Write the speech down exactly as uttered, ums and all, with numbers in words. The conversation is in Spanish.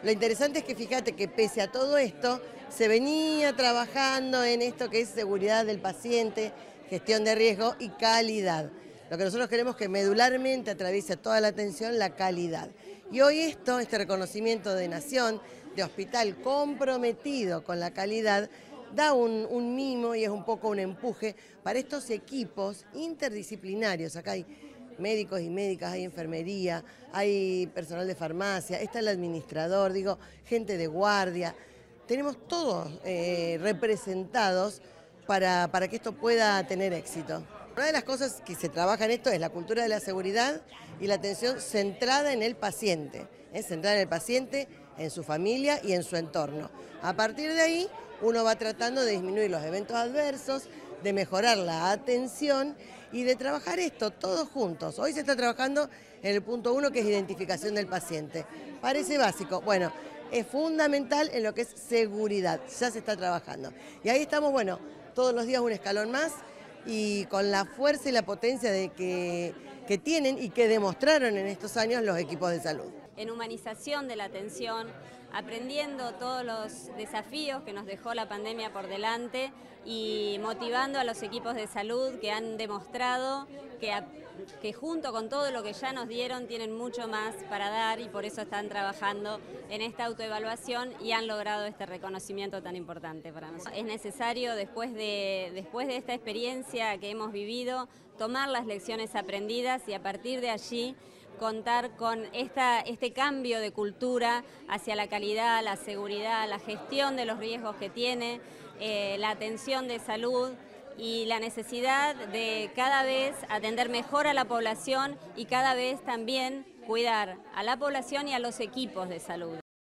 Lo interesante es que fíjate que pese a todo esto, se venía trabajando en esto que es seguridad del paciente, gestión de riesgo y calidad. Lo que nosotros queremos es que medularmente atraviese toda la atención la calidad. Y hoy esto, este reconocimiento de nación, de hospital comprometido con la calidad, da un, un mimo y es un poco un empuje para estos equipos interdisciplinarios. Acá hay médicos y médicas, hay enfermería, hay personal de farmacia, está el administrador, digo, gente de guardia. Tenemos todos eh, representados para, para que esto pueda tener éxito. Una de las cosas que se trabaja en esto es la cultura de la seguridad y la atención centrada en el paciente, ¿eh? centrada en el paciente, en su familia y en su entorno. A partir de ahí, uno va tratando de disminuir los eventos adversos, de mejorar la atención y de trabajar esto todos juntos. Hoy se está trabajando en el punto uno, que es identificación del paciente. Parece básico, bueno, es fundamental en lo que es seguridad, ya se está trabajando. Y ahí estamos, bueno, todos los días un escalón más y con la fuerza y la potencia de que, que tienen y que demostraron en estos años los equipos de salud. En humanización de la atención, aprendiendo todos los desafíos que nos dejó la pandemia por delante y motivando a los equipos de salud que han demostrado que, que junto con todo lo que ya nos dieron tienen mucho más para dar y por eso están trabajando en esta autoevaluación y han logrado este reconocimiento tan importante para nosotros. Es necesario, después de, después de esta experiencia que hemos vivido, tomar las lecciones aprendidas y a partir de allí contar con esta, este cambio de cultura hacia la calidad, la seguridad, la gestión de los riesgos que tiene, eh, la atención de salud y la necesidad de cada vez atender mejor a la población y cada vez también cuidar a la población y a los equipos de salud.